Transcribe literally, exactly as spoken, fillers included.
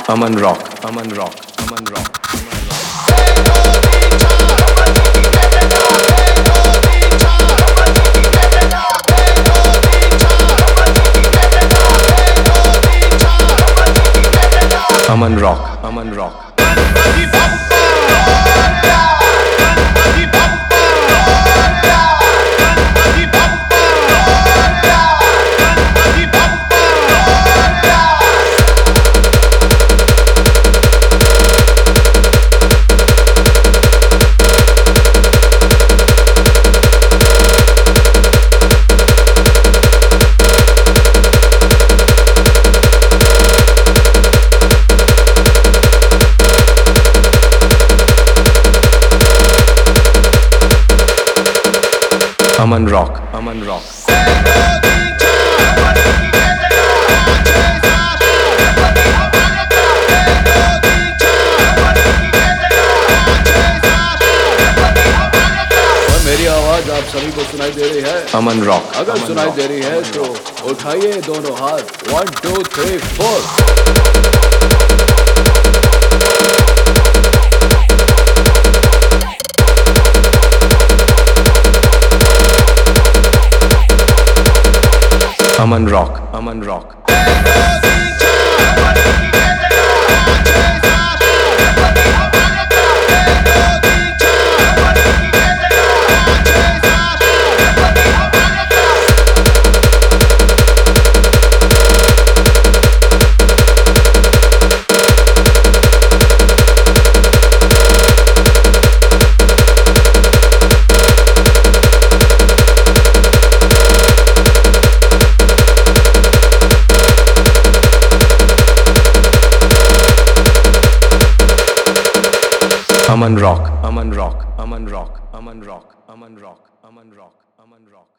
Aman Rock, Aman Rock, Aman Rock. Aman Rock, Aman Rock. Aman Rock, Aman Rock. मेरी आवाज आप सभी को सुनाई दे रही है? Aman Rock. अगर सुनाई दे रही है तो उठाइए दोनों हाथ। One two three four. Aman Rock, Aman Rock. Aman Rock, Aman Rock, Aman Rock, Aman Rock, Aman Rock, Aman Rock, Aman Rock.